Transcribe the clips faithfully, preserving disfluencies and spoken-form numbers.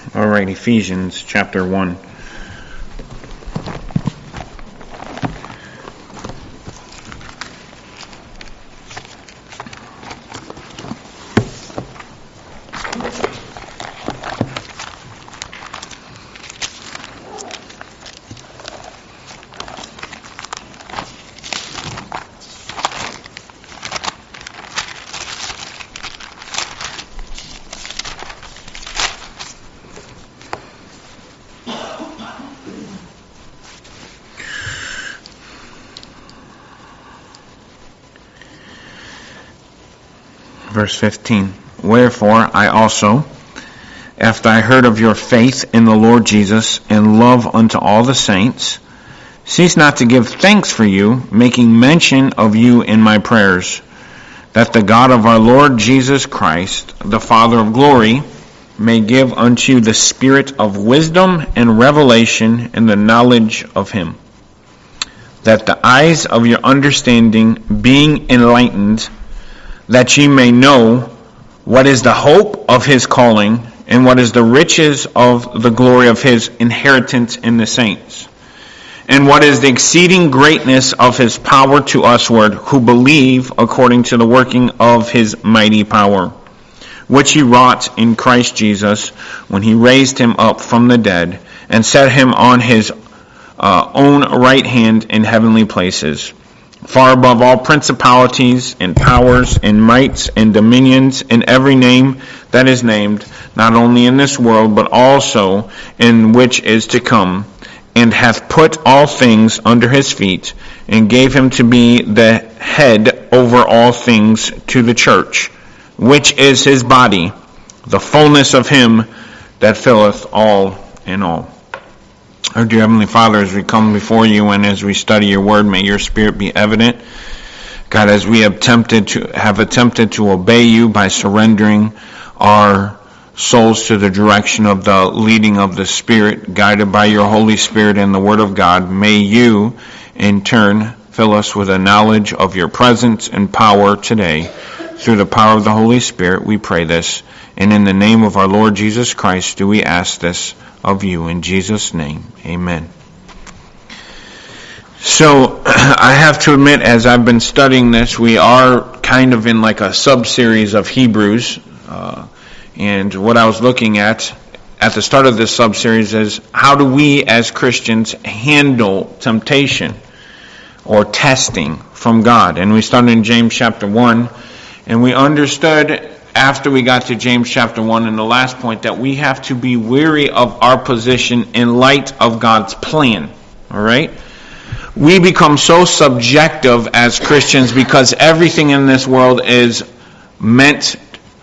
All right, Ephesians chapter one. Verse fifteen, Wherefore I also, after I heard of your faith in the Lord Jesus and love unto all the saints, cease not to give thanks for you, making mention of you in my prayers, that the God of our Lord Jesus Christ, the Father of glory, may give unto you the spirit of wisdom and revelation in the knowledge of him, that the eyes of your understanding being enlightened, that ye may know what is the hope of his calling, and what is the riches of the glory of his inheritance in the saints, and what is the exceeding greatness of his power to usward, who believe according to the working of his mighty power, which he wrought in Christ Jesus, when he raised him up from the dead, and set him on his uh, own right hand in heavenly places, far above all principalities and powers and mights and dominions and every name that is named, not only in this world, but also in which is to come, and hath put all things under his feet, and gave him to be the head over all things to the church, which is his body, the fullness of him that filleth all in all. Our dear Heavenly Father, as we come before you and as we study your word, may your Spirit be evident. God, as we have attempted to have attempted to obey you by surrendering our souls to the direction of the leading of the Spirit, guided by your Holy Spirit and the Word of God, may you in turn fill us with a knowledge of your presence and power today. Through the power of the Holy Spirit, we pray this. And in the name of our Lord Jesus Christ do we ask this of you. In Jesus' name, amen. So, I have to admit, as I've been studying this, we are kind of in like a sub-series of Hebrews. Uh, and what I was looking at at the start of this sub-series is, how do we as Christians handle temptation or testing from God? And we started in James chapter one, and we understood after we got to James chapter one in the last point that we have to be weary of our position in light of God's plan. All right? We become so subjective as Christians because everything in this world is meant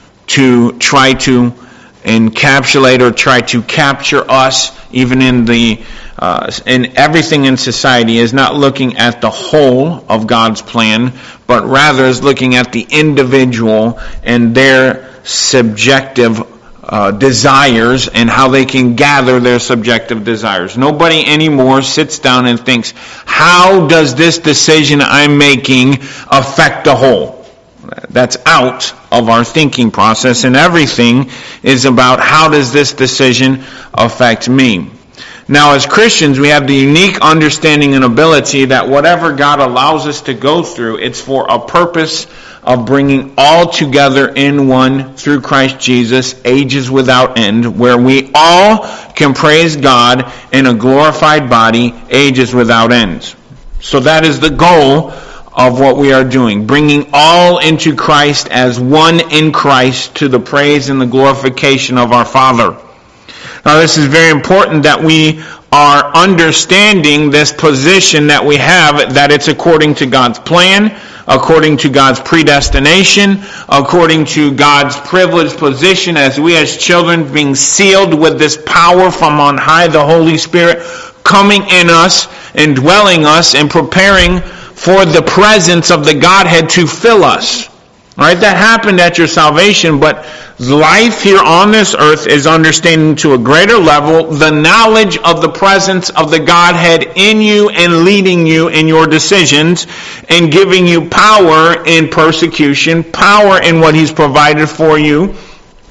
to try to encapsulate or try to capture us. Even in the uh, in everything in society is not looking at the whole of God's plan, but rather is looking at the individual and their subjective uh, desires and how they can gather their subjective desires. Nobody anymore sits down and thinks, how does this decision I'm making affect the whole? That's out of our thinking process, and everything is about how does this decision affect me. Now, as Christians, we have the unique understanding and ability that whatever God allows us to go through, it's for a purpose of bringing all together in one through Christ Jesus, ages without end, where we all can praise God in a glorified body, ages without end. So that is the goal of what we are doing, bringing all into Christ as one in Christ to the praise and the glorification of our Father. Now, this is very important that we are understanding this position that we have, that it's according to God's plan, according to God's predestination, according to God's privileged position as we as children being sealed with this power from on high, the Holy Spirit coming in us, indwelling us, and preparing for the presence of the Godhead to fill us. All right, that happened at your salvation, but life here on this earth is understanding to a greater level the knowledge of the presence of the Godhead in you and leading you in your decisions and giving you power in persecution, power in what He's provided for you,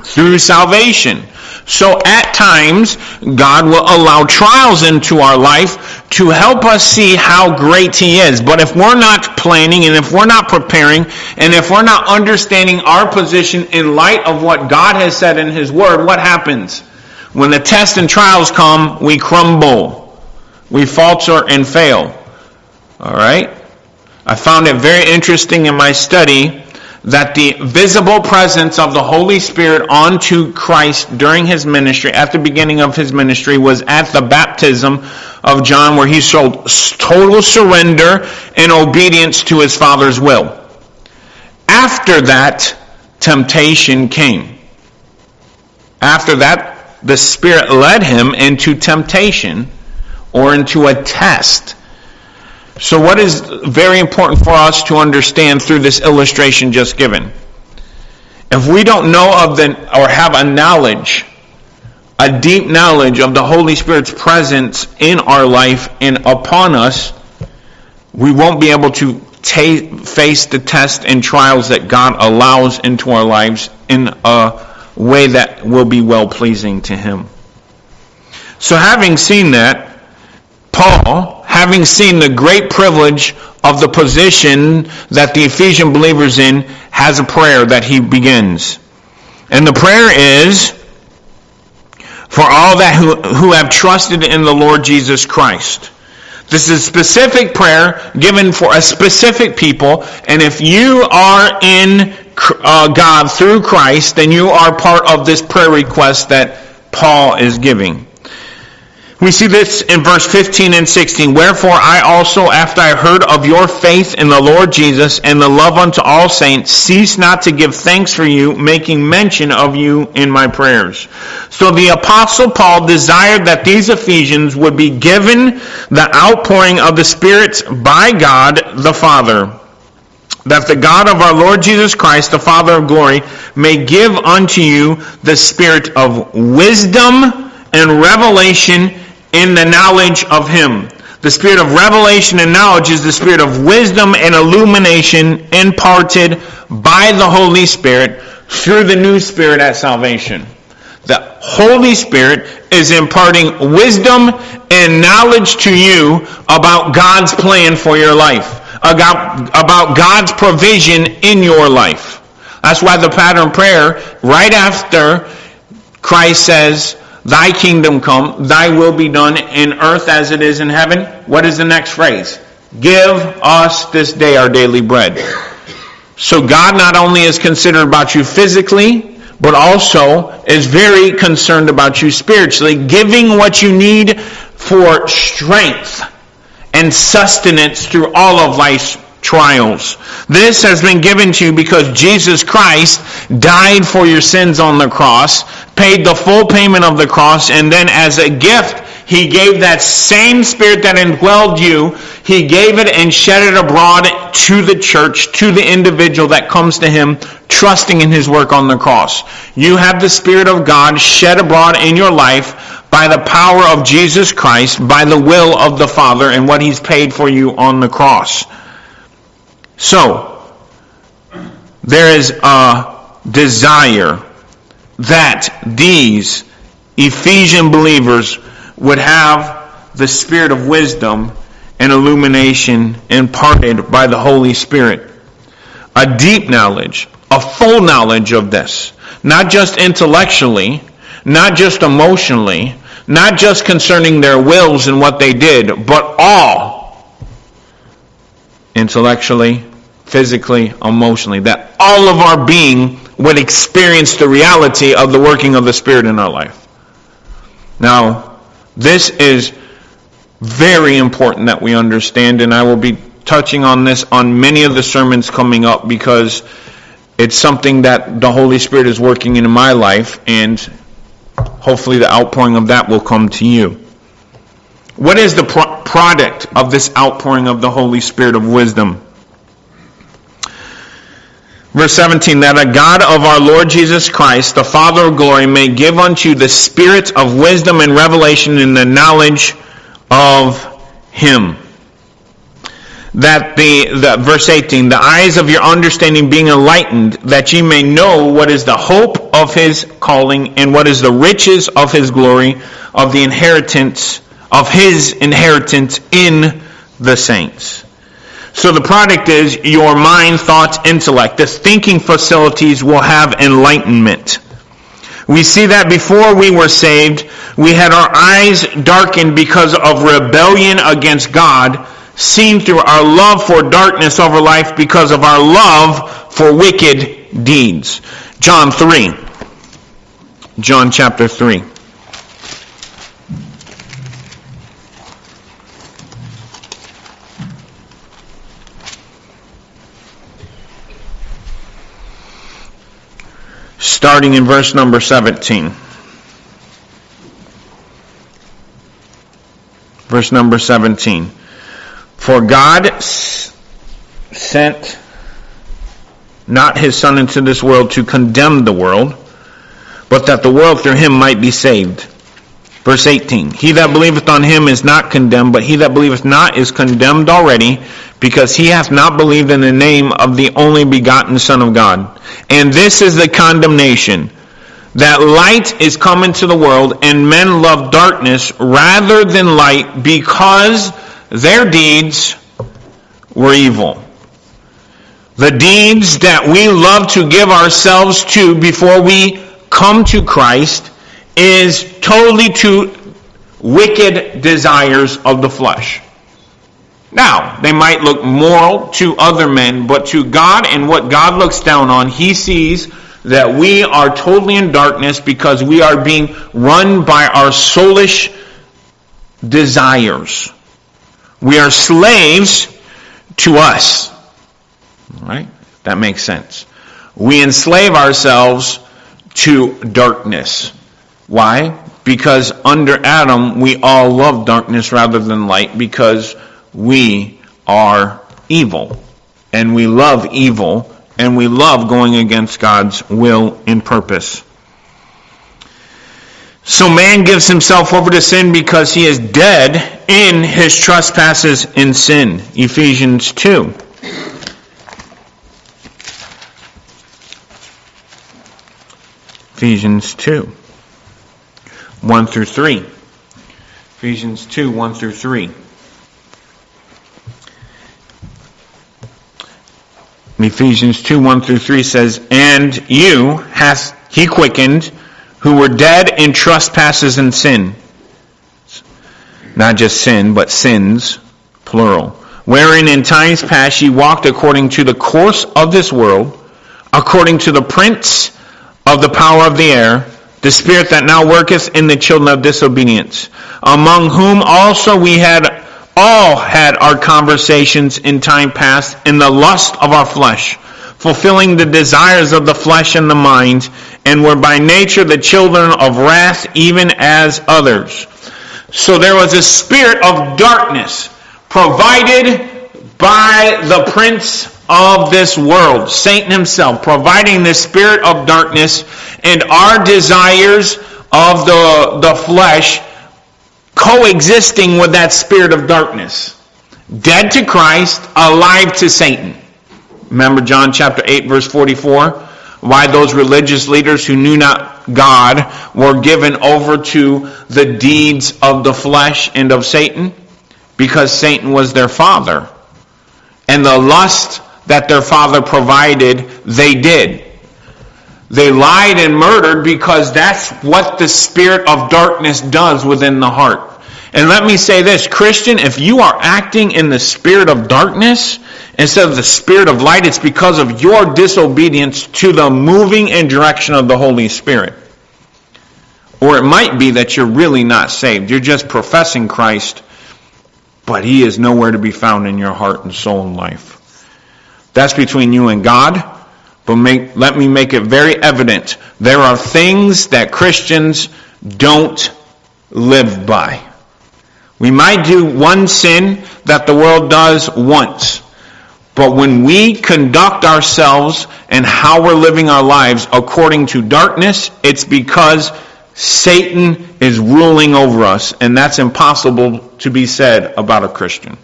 through salvation. So at times, God will allow trials into our life to help us see how great He is. But if we're not planning, and if we're not preparing, and if we're not understanding our position in light of what God has said in His Word, what happens? When the tests and trials come, we crumble. We falter and fail. All right? I found it very interesting in my study that the visible presence of the Holy Spirit onto Christ during His ministry, at the beginning of His ministry, was at the baptism of John, where He showed total surrender and obedience to His Father's will. After that, temptation came. After that, the Spirit led Him into temptation or into a test. So what is very important for us to understand through this illustration just given? If we don't know of the, or have a knowledge, a deep knowledge of the Holy Spirit's presence in our life and upon us, we won't be able to ta- face the tests and trials that God allows into our lives in a way that will be well-pleasing to Him. So having seen that, Paul, having seen the great privilege of the position that the Ephesian believers in, has a prayer that he begins. And the prayer is, for all that who, who have trusted in the Lord Jesus Christ. This is a specific prayer given for a specific people, and if you are in uh, God through Christ, then you are part of this prayer request that Paul is giving. We see this in verse fifteen and sixteen. Wherefore I also, after I heard of your faith in the Lord Jesus and the love unto all saints, cease not to give thanks for you, making mention of you in my prayers. So the Apostle Paul desired that these Ephesians would be given the outpouring of the Spirit by God the Father, that the God of our Lord Jesus Christ, the Father of glory, may give unto you the spirit of wisdom and revelation in the knowledge of Him. The spirit of revelation and knowledge is the spirit of wisdom and illumination imparted by the Holy Spirit through the new Spirit at salvation. The Holy Spirit is imparting wisdom and knowledge to you about God's plan for your life, about, about God's provision in your life. That's why the pattern prayer, right after Christ says, Thy kingdom come, Thy will be done in earth as it is in heaven. What is the next phrase? Give us this day our daily bread. So God not only is considered about you physically, but also is very concerned about you spiritually, giving what you need for strength and sustenance through all of life's trials. This has been given to you because Jesus Christ died for your sins on the cross, paid the full payment of the cross, and then as a gift, He gave that same Spirit that indwelled you, He gave it and shed it abroad to the church, to the individual that comes to Him, trusting in His work on the cross. You have the Spirit of God shed abroad in your life by the power of Jesus Christ, by the will of the Father, and what He's paid for you on the cross. So, there is a desire that these Ephesian believers would have the spirit of wisdom and illumination imparted by the Holy Spirit. A deep knowledge, a full knowledge of this. Not just intellectually, not just emotionally, not just concerning their wills and what they did, but all. Intellectually, physically, emotionally, that all of our being would experience the reality of the working of the Spirit in our life. Now, this is very important that we understand, and I will be touching on this on many of the sermons coming up because it's something that the Holy Spirit is working in my life, and hopefully the outpouring of that will come to you. What is the pro- product of this outpouring of the Holy Spirit of wisdom? Verse seventeen, that a God of our Lord Jesus Christ, the Father of glory, may give unto you the spirit of wisdom and revelation in the knowledge of Him. That the, the verse eighteen, the eyes of your understanding being enlightened, that ye may know what is the hope of of his calling, and what is the riches of his glory, of the inheritance, of his inheritance in the saints. So the product is your mind, thoughts, intellect. The thinking facilities will have enlightenment. We see that before we were saved, we had our eyes darkened because of rebellion against God, seen through our love for darkness over life because of our love for wicked deeds. John three. John chapter three. Starting in verse number seventeen. Verse number seventeen. For God s- sent not his Son into this world to condemn the world, but that the world through him might be saved. Verse eighteen. He that believeth on him is not condemned, but he that believeth not is condemned already, because he hath not believed in the name of the only begotten Son of God. And this is the condemnation, that light is come into the world, and men love darkness rather than light, because their deeds were evil. The deeds that we love to give ourselves to before we come to Christ is totally to wicked desires of the flesh. Now, they might look moral to other men, but to God and what God looks down on, he sees that we are totally in darkness because we are being run by our soulish desires. We are slaves to us. All right? That makes sense. We enslave ourselves to darkness. Why? Because under Adam, we all love darkness rather than light, because we are evil. And we love evil, and we love going against God's will and purpose. So man gives himself over to sin because he is dead in his trespasses and sin. Ephesians two. Ephesians two. one through three. Ephesians two, one through three. Ephesians two, one through three says, And you hath he quickened, who were dead in trespasses and sin. Not just sin, but sins, plural. Wherein in times past ye walked according to the course of this world, according to the prince of the power of the air, the spirit that now worketh in the children of disobedience, among whom also we had all had our conversations in time past in the lust of our flesh, fulfilling the desires of the flesh and the mind, and were by nature the children of wrath, even as others. So there was a spirit of darkness provided by the prince of this world, Satan himself, providing this spirit of darkness, and our desires of the, the flesh coexisting with that spirit of darkness. Dead to Christ, alive to Satan. Remember John chapter eight, verse forty-four? Why those religious leaders who knew not God were given over to the deeds of the flesh and of Satan? Because Satan was their father. And the lust that their father provided, they did. They lied and murdered because that's what the spirit of darkness does within the heart. And let me say this, Christian, if you are acting in the spirit of darkness instead of the spirit of light, it's because of your disobedience to the moving and direction of the Holy Spirit. Or it might be that you're really not saved. You're just professing Christ, but he is nowhere to be found in your heart and soul and life. That's between you and God. But make, let me make it very evident. There are things that Christians don't live by. We might do one sin that the world does once. But when we conduct ourselves and how we're living our lives according to darkness, it's because Satan is ruling over us. And that's impossible to be said about a Christian.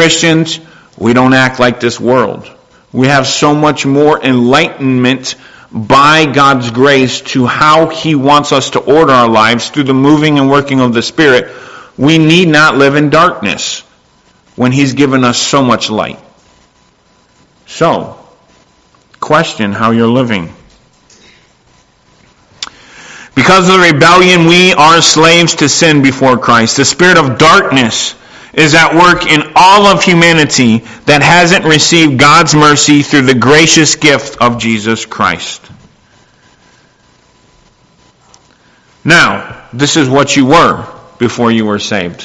Christians, we don't act like this world. We have so much more enlightenment by God's grace to how He wants us to order our lives through the moving and working of the Spirit, we need not live in darkness when He's given us so much light. So, question how you're living. Because of the rebellion, we are slaves to sin before Christ. The spirit of darkness is at work in all of humanity that hasn't received God's mercy through the gracious gift of Jesus Christ. Now, this is what you were before you were saved.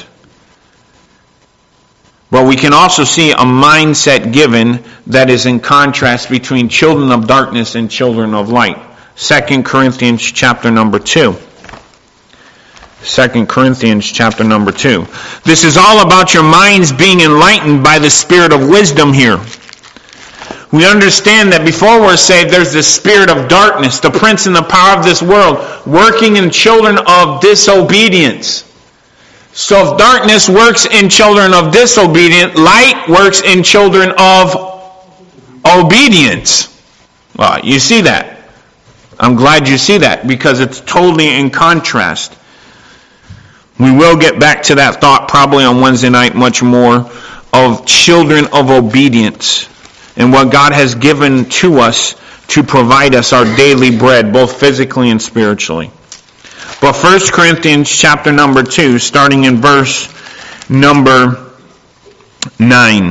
But we can also see a mindset given that is in contrast between children of darkness and children of light. Second Corinthians chapter number two. Second Corinthians chapter number two. This is all about your minds being enlightened by the spirit of wisdom here. We understand that before we're saved, there's the spirit of darkness, the prince and the power of this world, working in children of disobedience. So if darkness works in children of disobedience, light works in children of obedience. Well, you see that. I'm glad you see that, because it's totally in contrast. We will get back to that thought probably on Wednesday night much more, of children of obedience and what God has given to us to provide us our daily bread, both physically and spiritually. But First Corinthians chapter number two, starting in verse number nine.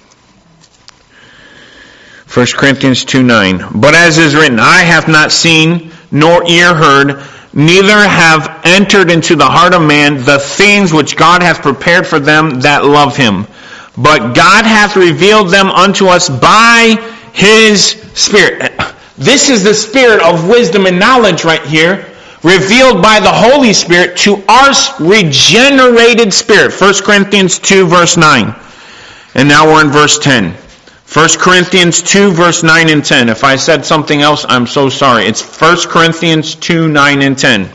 First Corinthians two nine. But as is written, eye hath not seen, nor ear heard, neither have entered into the heart of man the things which God hath prepared for them that love Him. But God hath revealed them unto us by His Spirit. This is the spirit of wisdom and knowledge right here, revealed by the Holy Spirit to our regenerated spirit. First Corinthians two verse nine. And now we're in verse ten. First Corinthians two verse nine and ten. If I said something else, I'm so sorry. It's First Corinthians two, nine and ten.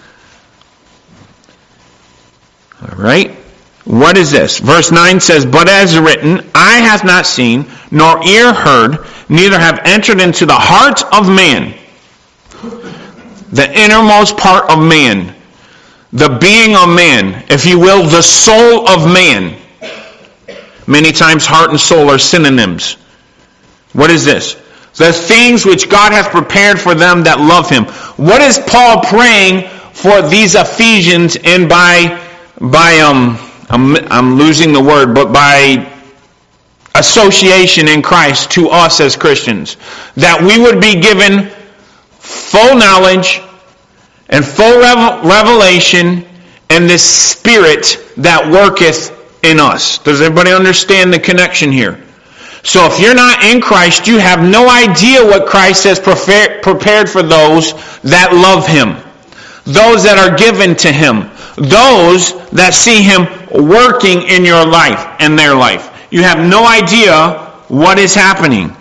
All right. What is this? Verse nine says, But as written, eye hath not seen, nor ear heard, neither have entered into the heart of man, the innermost part of man, the being of man, if you will, the soul of man. Many times heart and soul are synonyms. What is this? The things which God hath prepared for them that love Him. What is Paul praying for these Ephesians, and by, by um, I'm, I'm losing the word, but by association in Christ to us as Christians? That we would be given full knowledge and full revelation and this Spirit that worketh in us. Does everybody understand the connection here? So if you're not in Christ, you have no idea what Christ has prepared for those that love Him, those that are given to Him, those that see Him working in your life and their life. You have no idea what is happening.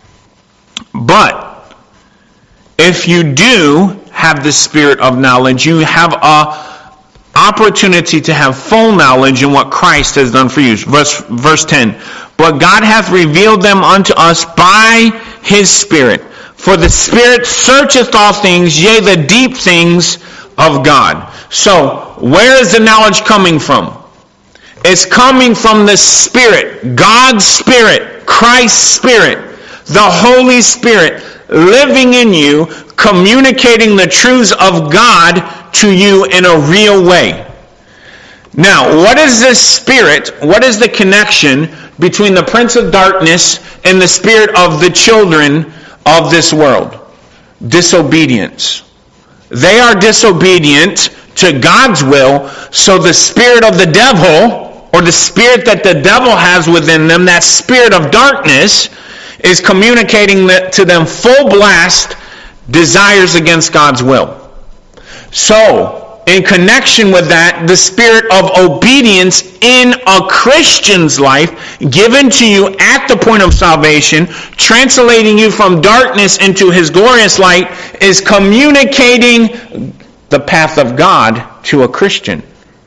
But if you do have the spirit of knowledge, you have a opportunity to have full knowledge in what Christ has done for you. Verse, verse ten. But God hath revealed them unto us by His Spirit. For the Spirit searcheth all things, yea, the deep things of God. So, where is the knowledge coming from? It's coming from the Spirit, God's Spirit, Christ's Spirit, the Holy Spirit living in you, communicating the truths of God to you in a real way. Now, what is this Spirit? What is the connection between the Prince of Darkness and the spirit of the children of this world? Disobedience. They are disobedient to God's will, so the spirit of the devil, or the spirit that the devil has within them, that spirit of darkness, is communicating to them full blast desires against God's will. So, in connection with that, the spirit of obedience in a Christian's life, given to you at the point of salvation, translating you from darkness into His glorious light, is communicating the path of God to a Christian.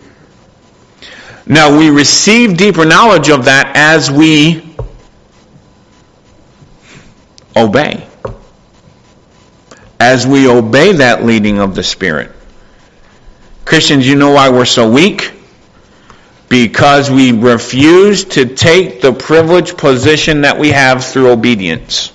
Now, we receive deeper knowledge of that as we obey. as we obey that leading of the Spirit. Christians, you know why we're so weak? Because we refuse to take the privileged position that we have through obedience.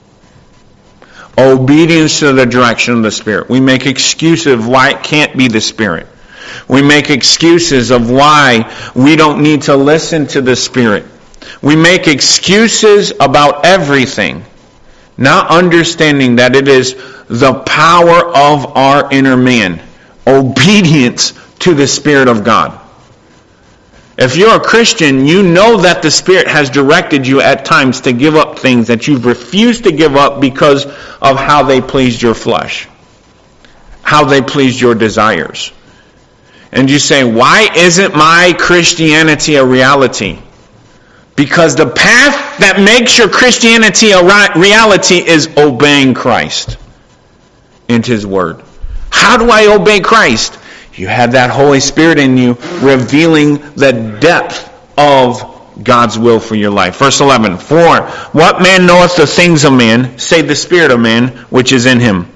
Obedience to the direction of the Spirit. We make excuses of why it can't be the Spirit. We make excuses of why we don't need to listen to the Spirit. We make excuses about everything, not understanding that it is the power of our inner man. Obedience to the Spirit of God. If you're a Christian, you know that the Spirit has directed you at times to give up things that you've refused to give up because of how they pleased your flesh, how they pleased your desires. And you say, why isn't my Christianity a reality? Because the path that makes your Christianity a reality is obeying Christ and His Word. How do I obey Christ? You have that Holy Spirit in you revealing the depth of God's will for your life. Verse eleven, For what man knoweth the things of man, save the Spirit of man, which is in him.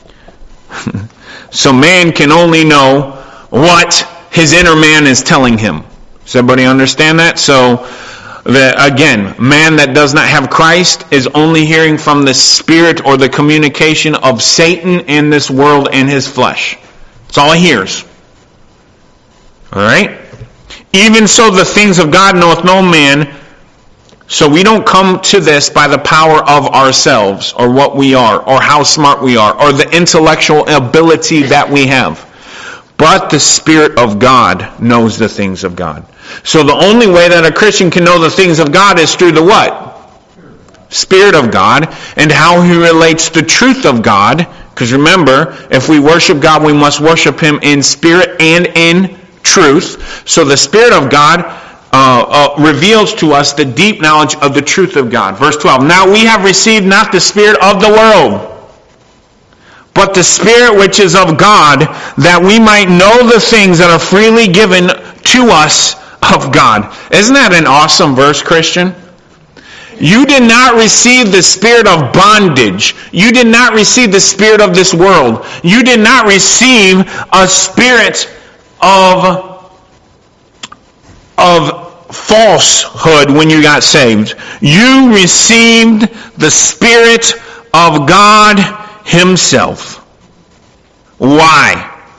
So man can only know what his inner man is telling him. Does everybody understand that? So, the, again, man that does not have Christ is only hearing from the spirit or the communication of Satan in this world and his flesh. That's all he hears. All right? Even so, the things of God knoweth no man. So we don't come to this by the power of ourselves, or what we are, or how smart we are, or the intellectual ability that we have. But the Spirit of God knows the things of God. So the only way that a Christian can know the things of God is through the what? Spirit of God, and how He relates the truth of God. Because remember, if we worship God, we must worship Him in spirit and in truth. So the Spirit of God uh, uh, reveals to us the deep knowledge of the truth of God. Verse twelve, Now we have received not the spirit of the world, but the Spirit which is of God, that we might know the things that are freely given to us of God. Isn't that an awesome verse, Christian? You did not receive the spirit of bondage. You did not receive the spirit of this world. You did not receive a spirit of, of falsehood when you got saved. You received the Spirit of God Himself. Why?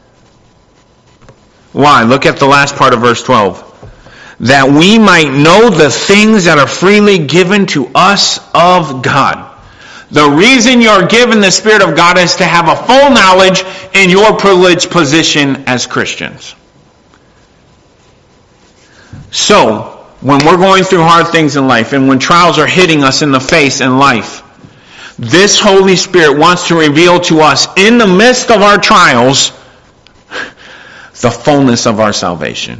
Why? Look at the last part of verse twelve. That we might know the things that are freely given to us of God. The reason you're given the Spirit of God is to have a full knowledge in your privileged position as Christians. So, when we're going through hard things in life, and when trials are hitting us in the face in life, this Holy Spirit wants to reveal to us, in the midst of our trials, the fullness of our salvation.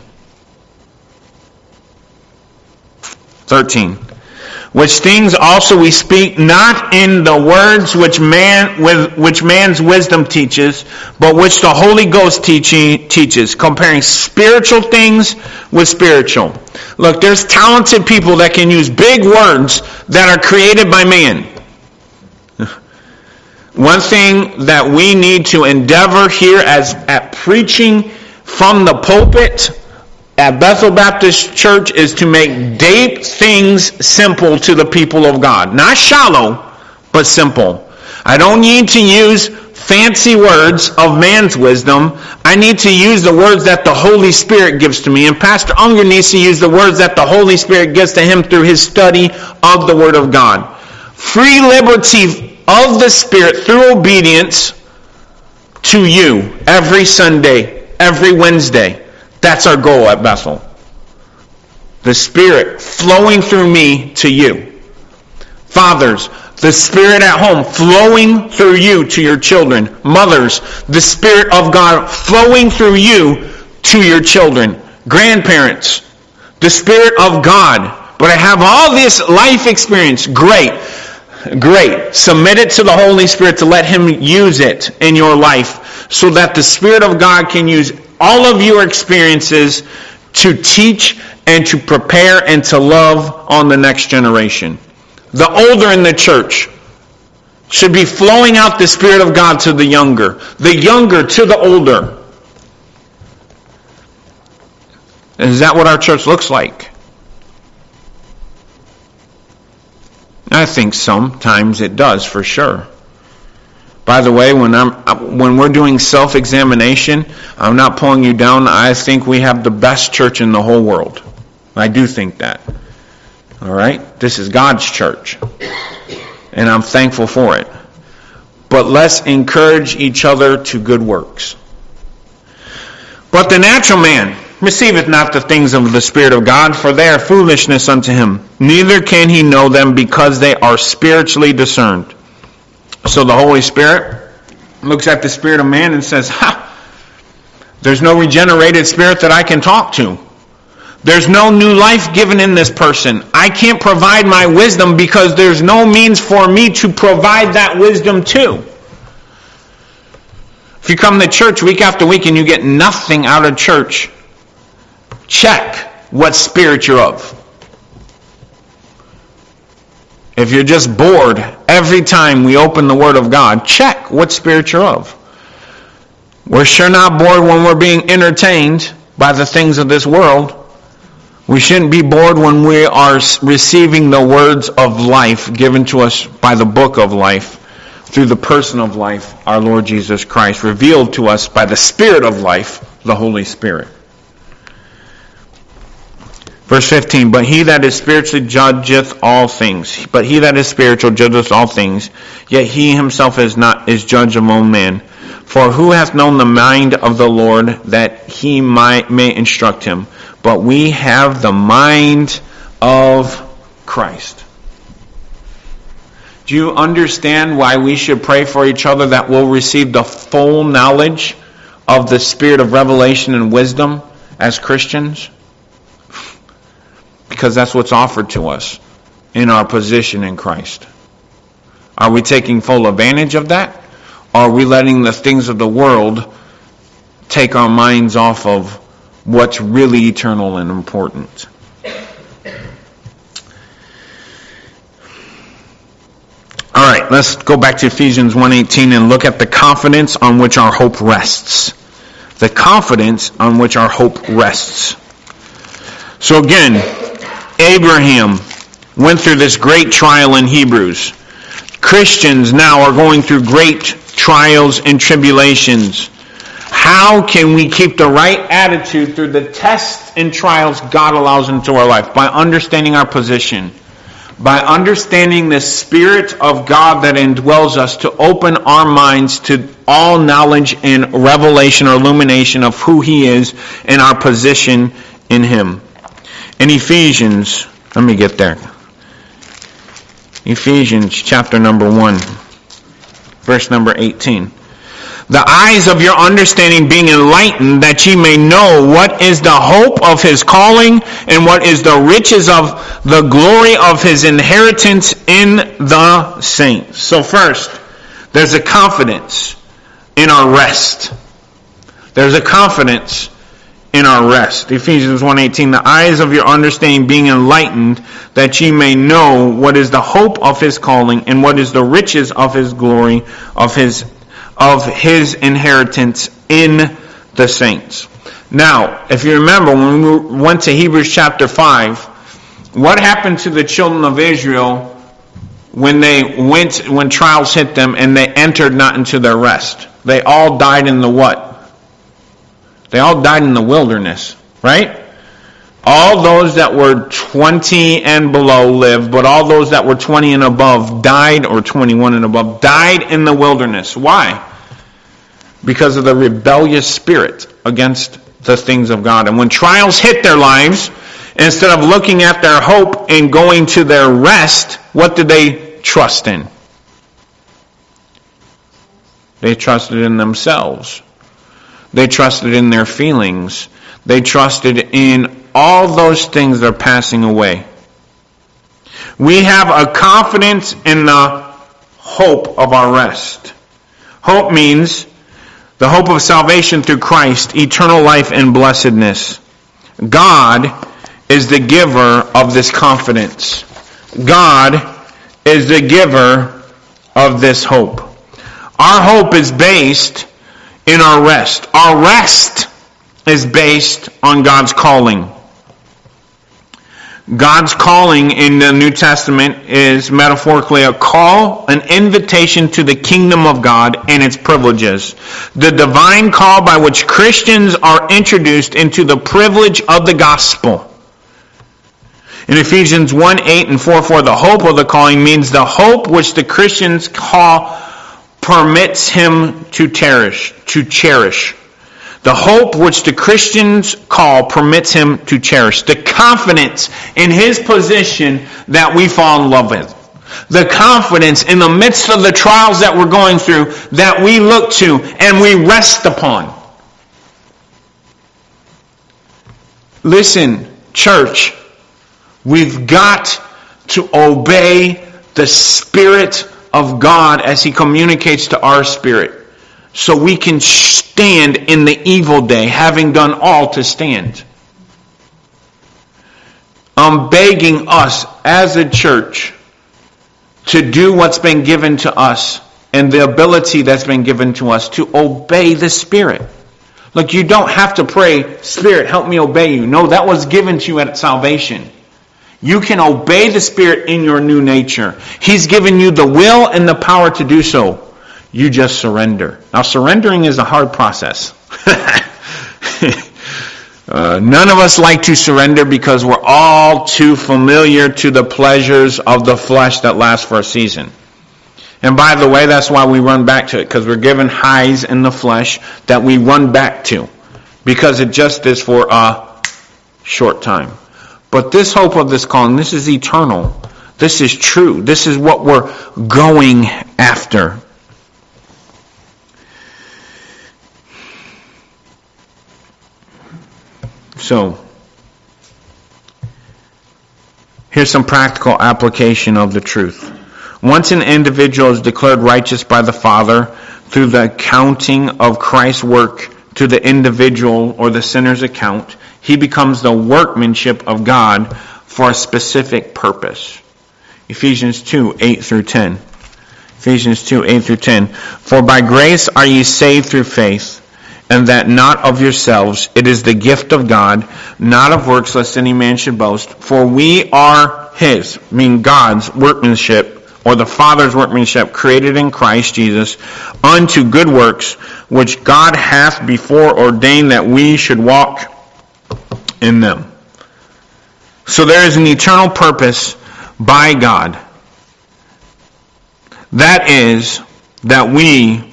thirteen. Which things also we speak, not in the words which man with which man's wisdom teaches, but which the Holy Ghost teaching, teaches, comparing spiritual things with spiritual. Look, there's talented people that can use big words that are created by man. One thing that we need to endeavor here as at preaching from the pulpit at Bethel Baptist Church is to make deep things simple to the people of God. Not shallow, but simple. I don't need to use fancy words of man's wisdom. I need to use the words that the Holy Spirit gives to me. And Pastor Unger needs to use the words that the Holy Spirit gives to him through his study of the Word of God. Free liberty of the Spirit through obedience to you every Sunday, every Wednesday. That's our goal at Bethel. The Spirit flowing through me to you. Fathers, the Spirit at home flowing through you to your children. Mothers, the Spirit of God flowing through you to your children. Grandparents, the Spirit of God. But I have all this life experience. Great. Great. Submit it to the Holy Spirit to let Him use it in your life so that the Spirit of God can use all of your experiences to teach and to prepare and to love on the next generation. The older in the church, should be flowing out the Spirit of God to the younger, the younger to the older. Is that what our church looks like? I think sometimes it does, for sure. By the way, when I'm when we're doing self-examination, I'm not pulling you down. I think we have the best church in the whole world. I do think that. All right? This is God's church. And I'm thankful for it. But let's encourage each other to good works. But the natural man receiveth not the things of the Spirit of God, for they are foolishness unto him. Neither can he know them, because they are spiritually discerned. So the Holy Spirit looks at the spirit of man and says, ha, there's no regenerated spirit that I can talk to. There's no new life given in this person. I can't provide my wisdom because there's no means for me to provide that wisdom to. If you come to church week after week and you get nothing out of church, check what spirit you're of. If you're just bored every time we open the Word of God, check what spirit you're of. We're sure not bored when we're being entertained by the things of this world. We shouldn't be bored when we are receiving the words of life given to us by the book of life, through the person of life, our Lord Jesus Christ, revealed to us by the Spirit of life, the Holy Spirit. Verse fifteen, but he that is spiritually judgeth all things. But he that is spiritual judgeth all things, yet he himself is not is judge among men. For who hath known the mind of the Lord, that he might may instruct him? But we have the mind of Christ. Do you understand why we should pray for each other, that we'll receive the full knowledge of the spirit of revelation and wisdom as Christians? Because that's what's offered to us in our position in Christ. Are we taking full advantage of that? Or are we letting the things of the world take our minds off of what's really eternal and important? All right, let's go back to Ephesians one eighteen and look at the confidence on which our hope rests. The confidence on which our hope rests. So again, Abraham went through this great trial in Hebrews. Christians now are going through great trials and tribulations. How can we keep the right attitude through the tests and trials God allows into our life? By understanding our position. By understanding the Spirit of God that indwells us, to open our minds to all knowledge and revelation or illumination of who He is and our position in Him. In Ephesians, let me get there. Ephesians chapter number one, verse number eighteen. The eyes of your understanding being enlightened, that ye may know what is the hope of His calling, and what is the riches of the glory of His inheritance in the saints. So first, there's a confidence in our rest. There's a confidence in our rest. Ephesians one eighteen, the eyes of your understanding being enlightened, that ye may know what is the hope of His calling, and what is the riches of His glory, of His of His inheritance in the saints. Now, if you remember, when we went to Hebrews chapter five, what happened to the children of Israel when they went, when trials hit them and they entered not into their rest? They all died in the what? They all died in the wilderness, right? All those that were twenty and below lived, but all those that were twenty and above died, or twenty-one and above, died in the wilderness. Why? Because of the rebellious spirit against the things of God. And when trials hit their lives, instead of looking at their hope and going to their rest, what did they trust in? They trusted in themselves. They trusted in their feelings. They trusted in all those things that are passing away. We have a confidence in the hope of our rest. Hope means the hope of salvation through Christ, eternal life and blessedness. God is the giver of this confidence. God is the giver of this hope. Our hope is based in our rest. Our rest is based on God's calling. God's calling in the New Testament is metaphorically a call, an invitation to the kingdom of God and its privileges. The divine call by which Christians are introduced into the privilege of the gospel. In Ephesians one eight and four four, the hope of the calling means the hope which the Christian's call permits him to cherish, to cherish. The hope which the Christian's call permits him to cherish. The confidence in his position that we fall in love with. The confidence in the midst of the trials that we're going through that we look to and we rest upon. Listen, church, we've got to obey the Spirit of God as He communicates to our spirit, so we can stand in the evil day, having done all to stand. I'm begging us as a church to do what's been given to us and the ability that's been given to us to obey the Spirit. Look, you don't have to pray, Spirit, help me obey you. No, that was given to you at salvation. You can obey the Spirit in your new nature. He's given you the will and the power to do so. You just surrender. Now, surrendering is a hard process. uh, none of us like to surrender because we're all too familiar to the pleasures of the flesh that last for a season. And by the way, that's why we run back to it, because we're given highs in the flesh that we run back to, because it just is for a short time. But this hope of this calling, this is eternal. This is true. This is what we're going after. So, here's some practical application of the truth. Once an individual is declared righteous by the Father through the accounting of Christ's work to the individual or the sinner's account, he becomes the workmanship of God for a specific purpose. Ephesians two, eight through ten. Ephesians two, eight through ten. For by grace are ye saved through faith, and that not of yourselves, it is the gift of God, not of works, lest any man should boast. For we are His, meaning God's workmanship, or the Father's workmanship, created in Christ Jesus, unto good works, which God hath before ordained that we should walk in them. So there is an eternal purpose by God. That is, that we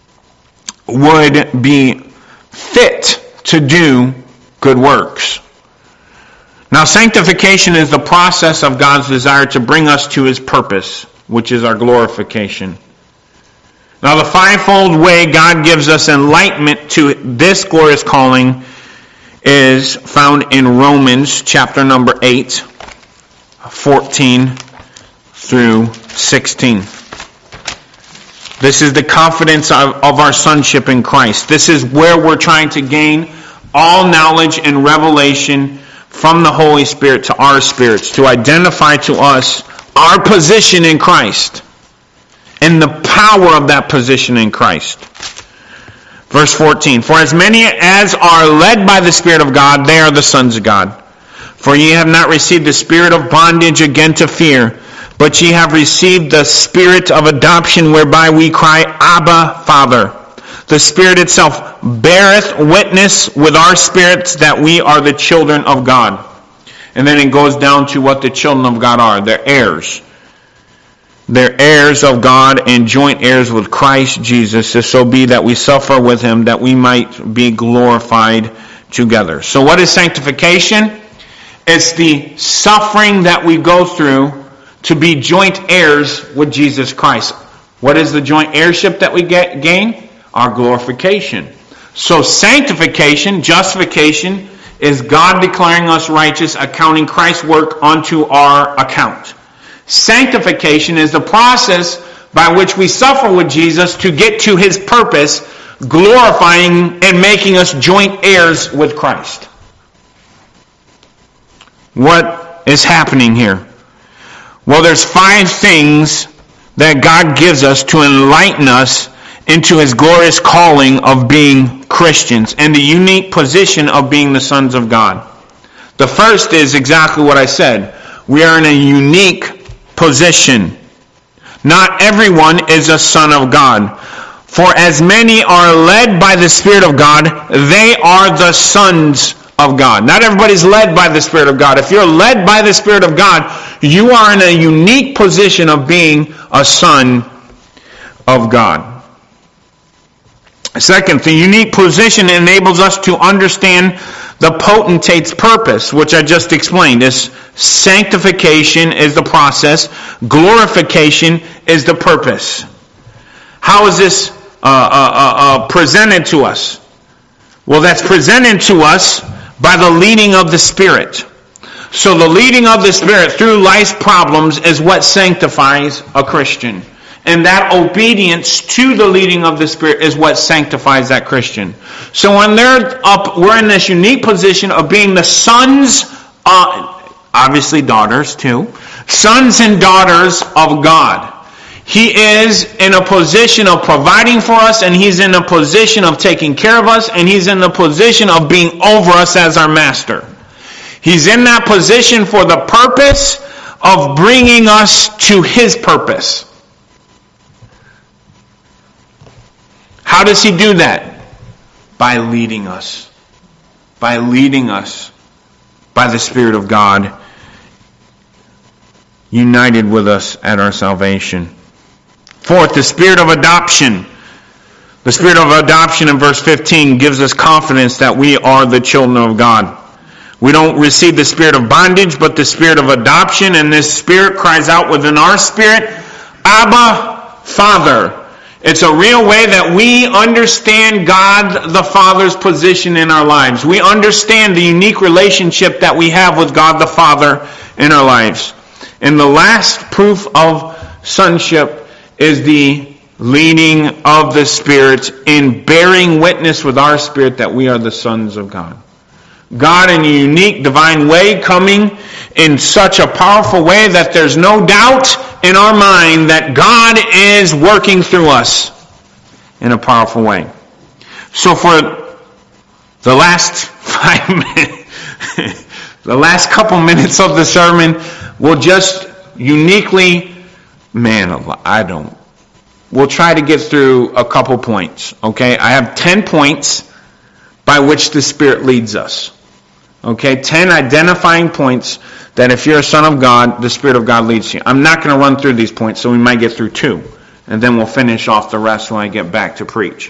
would be fit to do good works. Now, sanctification is the process of God's desire to bring us to His purpose, which is our glorification. Now, the fivefold way God gives us enlightenment to this glorious calling is found in Romans chapter number eight, fourteen through sixteen. This is the confidence of, of our sonship in Christ. This is where we're trying to gain all knowledge and revelation from the Holy Spirit to our spirits, to identify to us our position in Christ and the power of that position in Christ. Verse fourteen, for as many as are led by the Spirit of God, they are the sons of God. For ye have not received the spirit of bondage again to fear, but ye have received the Spirit of adoption, whereby we cry, Abba, Father. The Spirit itself beareth witness with our spirits that we are the children of God. And then it goes down to what the children of God are. They're heirs. They're heirs of God and joint heirs with Christ Jesus, if so be that we suffer with Him, that we might be glorified together. So what is sanctification? It's the suffering that we go through to be joint heirs with Jesus Christ. What is the joint heirship that we get, gain? Our glorification. So sanctification, justification, is God declaring us righteous, accounting Christ's work onto our account. Sanctification is the process by which we suffer with Jesus to get to His purpose, glorifying and making us joint heirs with Christ. What is happening here? Well, there's five things that God gives us to enlighten us into His glorious calling of being Christians and the unique position of being the sons of God. The first is exactly what I said. We are in a unique position. Not everyone is a son of God. For as many are led by the Spirit of God, they are the sons of God. Not everybody's led by the Spirit of God. If you're led by the Spirit of God, you are in a unique position of being a son of God. Second, the unique position enables us to understand the potentate's purpose, which I just explained. Is sanctification is the process. Glorification is the purpose. How is this uh, uh, uh, presented to us? Well, that's presented to us by the leading of the Spirit. So the leading of the Spirit through life's problems is what sanctifies a Christian. And that obedience to the leading of the Spirit is what sanctifies that Christian. So when they're up, we're in this unique position of being the sons, uh, obviously daughters too, sons and daughters of God. He is in a position of providing for us, and He's in a position of taking care of us, and He's in the position of being over us as our master. He's in that position for the purpose of bringing us to His purpose. How does He do that? By leading us. By leading us by the Spirit of God, united with us at our salvation. Fourth, the Spirit of adoption. The Spirit of adoption in verse fifteen gives us confidence that we are the children of God. We don't receive the spirit of bondage, but the Spirit of adoption, and this Spirit cries out within our spirit, Abba, Father. It's a real way that we understand God the Father's position in our lives. We understand the unique relationship that we have with God the Father in our lives. And the last proof of sonship is the leading of the Spirit in bearing witness with our spirit that we are the sons of God. God in a unique divine way, coming in such a powerful way that there's no doubt in our mind that God is working through us in a powerful way. So for the last five minutes, the last couple minutes of the sermon, we'll just uniquely, man, I don't, we'll try to get through a couple points, okay? I have ten points by which the Spirit leads us. Okay, ten identifying points that if you're a son of God, the Spirit of God leads you. I'm not going to run through these points, so we might get through two. And then we'll finish off the rest when I get back to preach.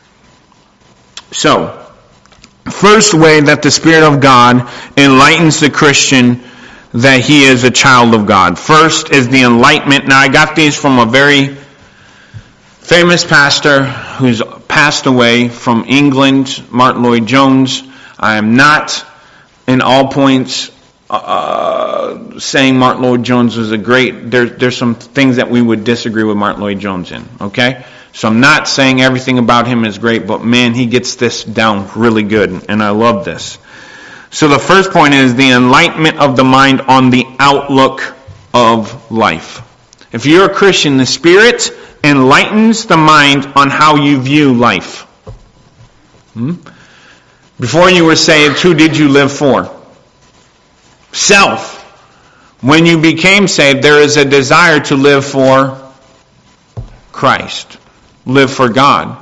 So, first way that the Spirit of God enlightens the Christian that he is a child of God. First is the enlightenment. Now, I got these from a very famous pastor who's passed away from England, Martin Lloyd-Jones. I am not in all points uh, saying Martin Lloyd-Jones was a great, there, there's some things that we would disagree with Martin Lloyd-Jones in, okay? So I'm not saying everything about him is great, but man, he gets this down really good, and I love this. So the first point is the enlightenment of the mind on the outlook of life. If you're a Christian, the Spirit enlightens the mind on how you view life. Hmm? Before you were saved, who did you live for? Self. When you became saved, there is a desire to live for Christ. Live for God.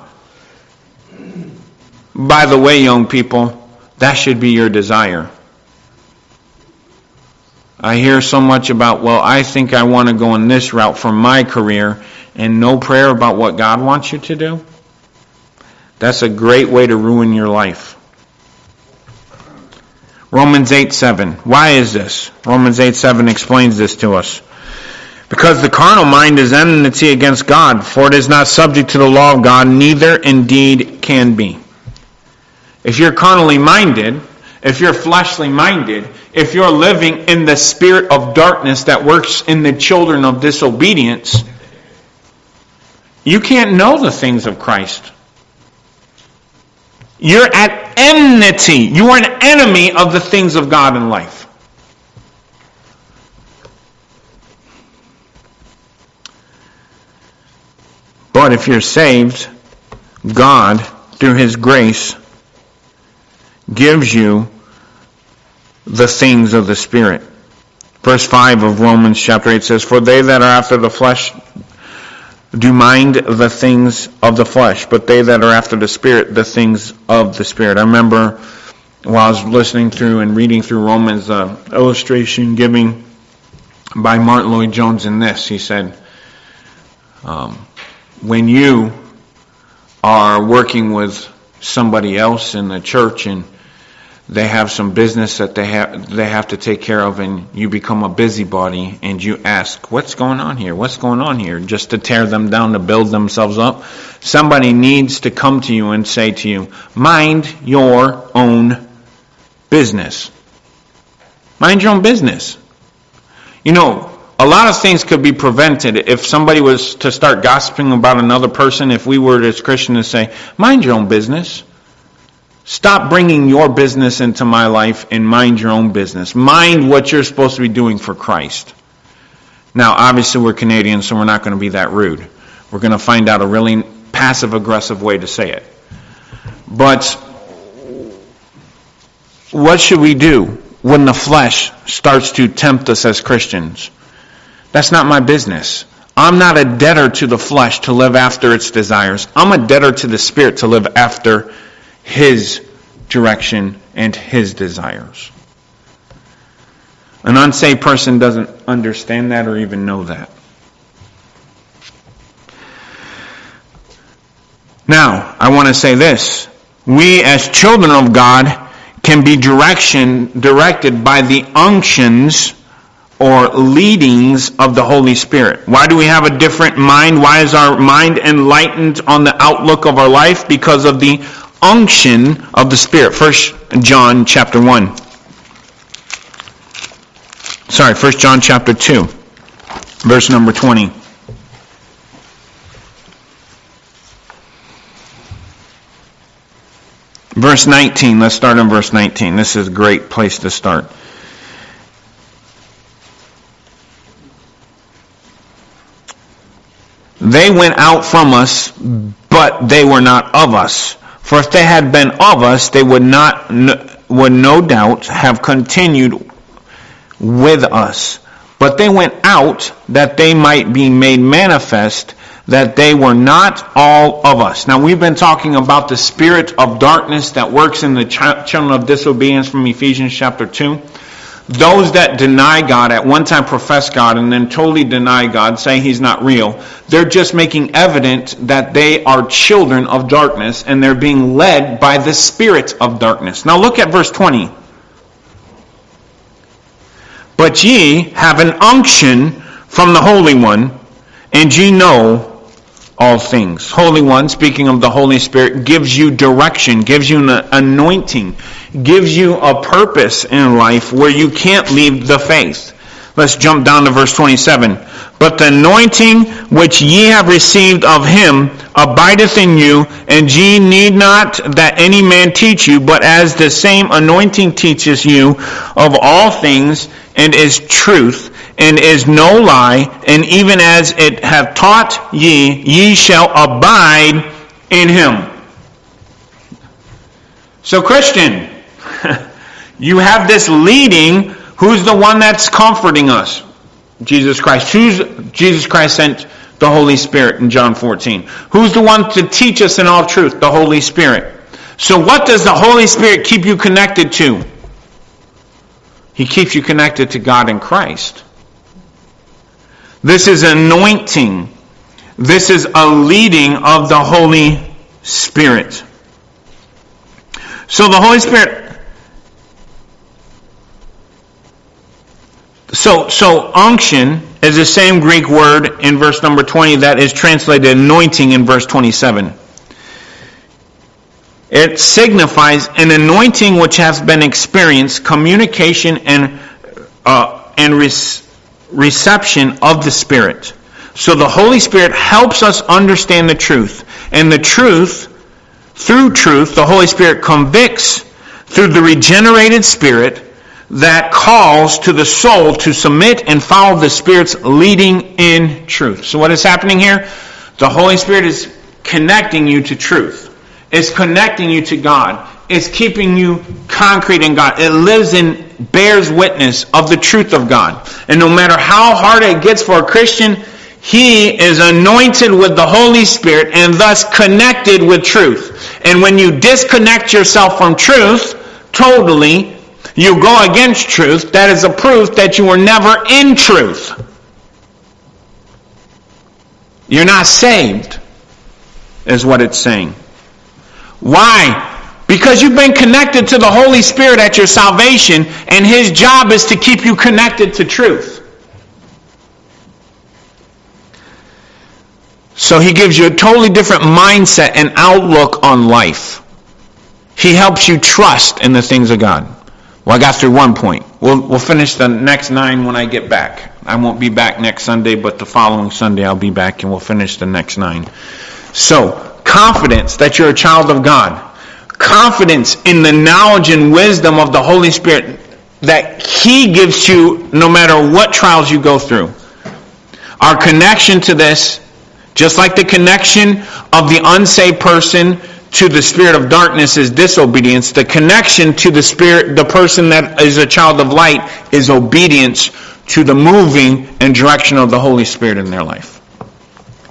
By the way, young people, that should be your desire. I hear so much about, well, I think I want to go in this route for my career, and no prayer about what God wants you to do. That's a great way to ruin your life. Romans eight seven. Why is this? Romans eight seven explains this to us. Because the carnal mind is enmity against God, for it is not subject to the law of God, neither indeed can be. If you're carnally minded, if you're fleshly minded, if you're living in the spirit of darkness that works in the children of disobedience, you can't know the things of Christ. You're at enmity. You are an enemy of the things of God in life. But if you're saved, God, through His grace, gives you the things of the Spirit. Verse five of Romans chapter eight says, For they that are after the flesh do mind the things of the flesh, but they that are after the Spirit, the things of the Spirit. I remember while I was listening through and reading through Romans, uh, illustration giving by Martin Lloyd-Jones in this. He said, um, when you are working with somebody else in the church and they have some business that they have they have to take care of, and you become a busybody and you ask, what's going on here? What's going on here? Just to tear them down, to build themselves up. Somebody needs to come to you and say to you, mind your own business. Mind your own business. You know, a lot of things could be prevented if somebody was to start gossiping about another person. If we were as Christians to say, mind your own business. Stop bringing your business into my life and mind your own business. Mind what you're supposed to be doing for Christ. Now, obviously we're Canadians, so we're not going to be that rude. We're going to find out a really passive-aggressive way to say it. But what should we do when the flesh starts to tempt us as Christians? That's not my business. I'm not a debtor to the flesh to live after its desires. I'm a debtor to the Spirit to live after His direction and His desires. An unsaved person doesn't understand that or even know that. Now, I want to say this. We as children of God can be direction directed by the unctions or leadings of the Holy Spirit. Why do we have a different mind? Why is our mind enlightened on the outlook of our life? Because of the unction of the Spirit. First John chapter one. Sorry, First John chapter two, verse number twenty. Verse nineteen. Let's start in verse nineteen. This is a great place to start. They went out from us, but they were not of us. For if they had been of us, they would not, would no doubt have continued with us. But they went out that they might be made manifest that they were not all of us. Now we've been talking about the spirit of darkness that works in the ch- children of disobedience from Ephesians chapter two. Those that deny God, at one time profess God and then totally deny God, say He's not real, they're just making evident that they are children of darkness and they're being led by the spirit of darkness. Now look at verse twenty. But ye have an unction from the Holy One, and ye know all things. Holy One, speaking of the Holy Spirit, gives you direction, gives you an anointing, gives you a purpose in life where you can't leave the faith. Let's jump down to verse twenty-seven. But the anointing which ye have received of Him abideth in you, and ye need not that any man teach you, but as the same anointing teaches you of all things, and is truth, and is no lie, and even as it hath taught ye, ye shall abide in Him. So Christian, you have this leading. Who's the one that's comforting us? Jesus Christ. Who's Jesus Christ sent the Holy Spirit in John fourteen? Who's the one to teach us in all truth? The Holy Spirit. So what does the Holy Spirit keep you connected to? He keeps you connected to God in Christ. This is anointing. This is a leading of the Holy Spirit. So the Holy Spirit... So, so unction is the same Greek word in verse number twenty that is translated anointing in verse twenty-seven. It signifies an anointing which has been experienced, communication and uh, and re- reception of the Spirit. So the Holy Spirit helps us understand the truth. And the truth, through truth, the Holy Spirit convicts through the regenerated Spirit that calls to the soul to submit and follow the Spirit's leading in truth. So what is happening here? The Holy Spirit is connecting you to truth. It's connecting you to God. It's keeping you concrete in God. It lives and bears witness of the truth of God. And no matter how hard it gets for a Christian, he is anointed with the Holy Spirit and thus connected with truth. And when you disconnect yourself from truth totally, you go against truth, that is a proof that you were never in truth. You're not saved, is what it's saying. Why? Because you've been connected to the Holy Spirit at your salvation, and His job is to keep you connected to truth. So He gives you a totally different mindset and outlook on life. He helps you trust in the things of God. Well, I got through one point. We'll, we'll finish the next nine when I get back. I won't be back next Sunday, but the following Sunday I'll be back and we'll finish the next nine. So, confidence that you're a child of God. Confidence in the knowledge and wisdom of the Holy Spirit that He gives you no matter what trials you go through. Our connection to this, just like the connection of the unsaved person to the spirit of darkness is disobedience, the connection to the spirit, the person that is a child of light, is obedience to the moving and direction of the Holy Spirit in their life.